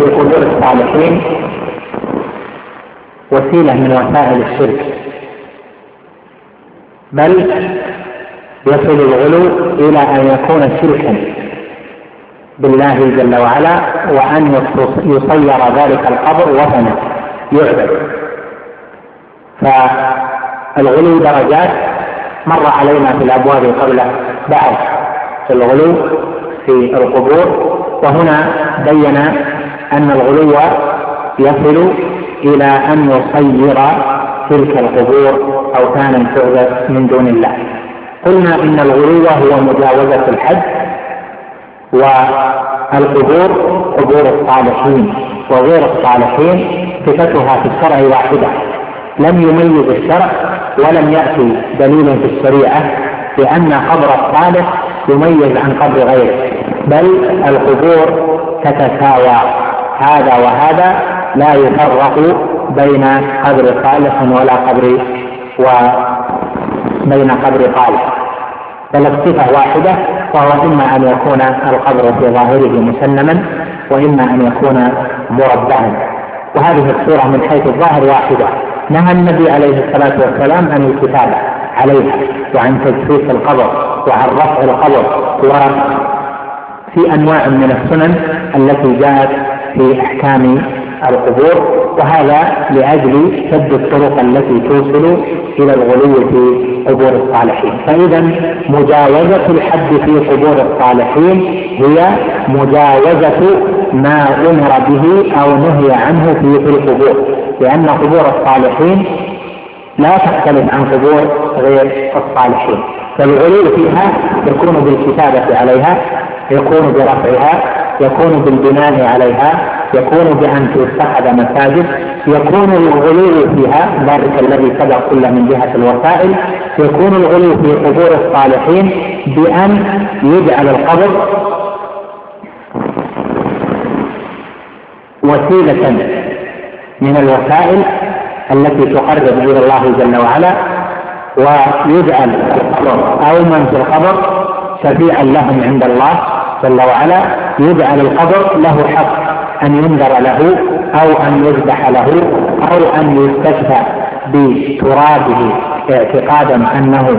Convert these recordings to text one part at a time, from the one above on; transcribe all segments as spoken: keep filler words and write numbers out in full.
في قبور الصالحين وسيلة من وسائل الشرك، بل يصل الغلو إلى أن يكون شركا بالله جل وعلا، وأن يصير ذلك القبر وثنا يعبد. فالغلو درجات مر علينا في الأبواب قبل بعض الغلو في القبور، وهنا بين أن الغلو يصل إلى أن يصير تلك القبور أوثانا تعبد من دون الله. قلنا إن الغلو هو مجاوزة الحد، والقبور قبور الصالحين وغير الصالحين صفتها في الشرع واحدة، لم يميز الشرع ولم يأتي دليل في الشريعة بأن قبر الصالح يميز عن قبر غيره، بل القبور تتساوى، هذا وهذا لا يفرق بين قبر صالح ولا قبر وبين قبر صالح، بل الصفة واحدة، وهو إما أن يكون القبر في ظاهره مسنما وإما أن يكون مربعا، وهذه الصورة من حيث الظاهر واحدة. نهى النبي عليه الصلاة والسلام عن الكتابة عليها وعن تجسيس القبر وعن رفع القبر، وفي أنواع من السنن التي جاءت في أحكام القبور، وهذا لأجل سد الطرق التي توصل إلى الغلو في قبور الصالحين. فإذا مجاوزة الحد في قبور الصالحين هي مجاوزة ما أمر به أو نهي عنه في القبور، لأن قبور الصالحين لا تختلف عن قبور غير الصالحين، فالغلو فيها يكون بالكتابة عليها، يكون برفعها، يكون بالبناء عليها، يكون بأن تتخذ مساجد، يكون الغلو فيها ذلك الذي سبق كله من جهة الوسائل، يكون الغلو في قبور الصالحين بأن يجعل القبر وسيلة من الوسائل التي تقرب إلى الله جل وعلا، ويجعل القبر أو من في القبر شفيعا لهم عند الله جل وعلا، يجعل القبر له حق أن ينذر له أو أن يذبح له أو أن يستشفى بترابه اعتقادا أنه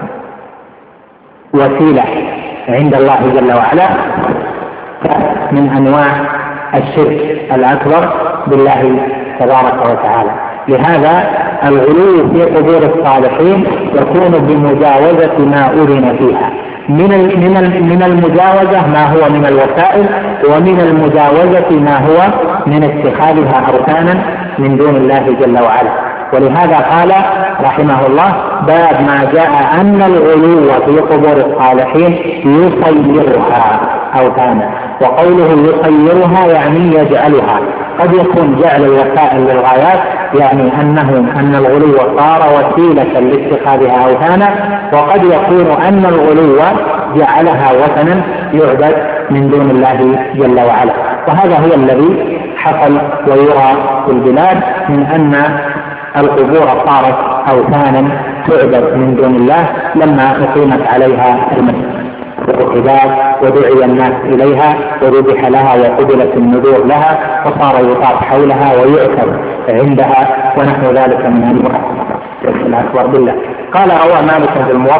وسيلة عند الله جل وعلا، من أنواع الشرك الأكبر بالله تبارك وتعالى. لهذا الغلو في قبور الصالحين يكون بمجاوزة ما أذن فيها، من من من المجاوزة ما هو من الوسائل، ومن المجاوزة ما هو من اتخاذها أوثانا من دون الله جل وعلا. ولهذا قال رحمه الله: باب ما جاء أن الغلو في قبور الصالحين يصيرها أوثانا. وقوله يصيرها يعني يجعلها، قد يكون جعل الوسائل للغايات، يعني أنه أن الغلو صار وسيلة لاتخاذها أوثانا، وقد يكون أن الغلو جعلها وثنا يعبد من دون الله جل وعلا. وهذا هو الذي حصل ويرى في البلاد، من أن القبور صارت أوثانا تعبد من دون الله لما أقيمت عليها المسجد والعباد ودعي الناس إليها وذبح لها وقبلت النذور لها وصار يطاف حولها ويؤثر عندها ونحو ذلك من أنواع الأكبر بالله. قال روى مالك في الموطأ